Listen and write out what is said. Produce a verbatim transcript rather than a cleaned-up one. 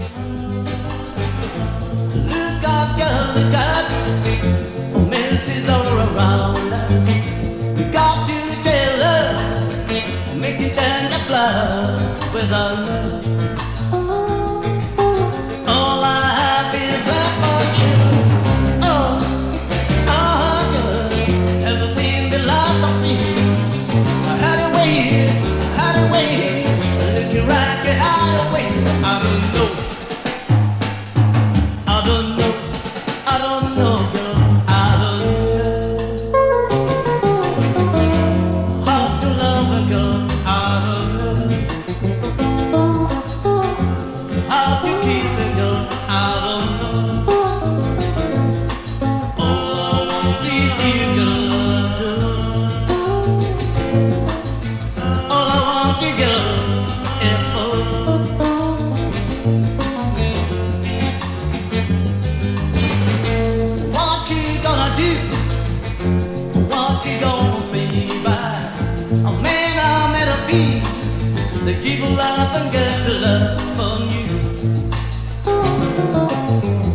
Look out, girl, look out. Messes all around us. We got to share love, make it turn to blood with our love. All I have is love for you. Oh, oh, girl, ever seen the love of me? I had a way, I had a way, looking right, I had a way. I don't know, I don't know, I don't know, girl, I don't know how to love a girl. I don't know how to kiss a girl. I don't know. All I want is you, girl. All I want is girl. Yeah, oh. What you gonna do? What you gonna say by a man I met a peace? They give love and get to love from you.